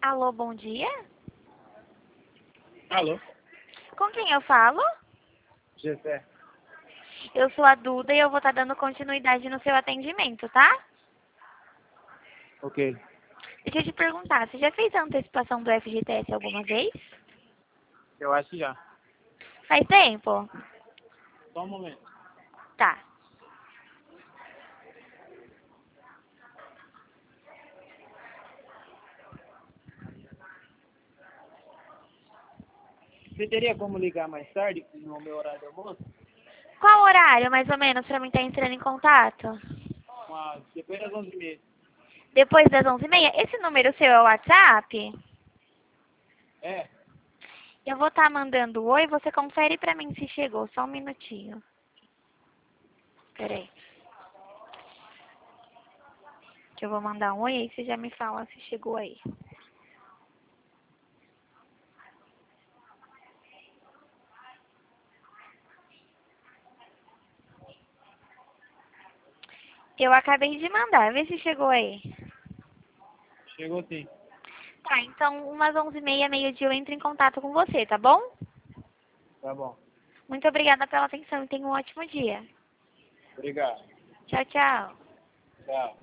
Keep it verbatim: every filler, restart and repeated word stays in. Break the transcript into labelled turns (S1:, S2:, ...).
S1: Alô, bom dia?
S2: Alô?
S1: Com quem eu falo?
S2: Gessé.
S1: Eu sou a Duda e eu vou estar dando continuidade no seu atendimento, tá?
S2: Ok.
S1: Deixa eu te perguntar, você já fez a antecipação do F G T S alguma vez?
S2: Eu acho que já.
S1: Faz tempo?
S2: Só um momento.
S1: Tá.
S2: Você teria como ligar mais tarde no meu horário de almoço?
S1: Qual horário, mais ou menos, pra mim estar entrando em contato?
S2: Uma... Depois das onze e meia.
S1: Depois das onze e meia? Esse número seu é o WhatsApp?
S2: É?
S1: Eu vou estar mandando oi, você confere pra mim se chegou. Só um minutinho. Peraí. Que eu vou mandar um oi, aí você já me fala se chegou aí. Eu acabei de mandar, vê se chegou aí.
S2: Chegou sim.
S1: Tá, então umas onze e meia, meio-dia eu entro em contato com você, tá bom?
S2: Tá bom.
S1: Muito obrigada pela atenção e tenha um ótimo dia.
S2: Obrigado.
S1: Tchau, tchau.
S2: Tchau.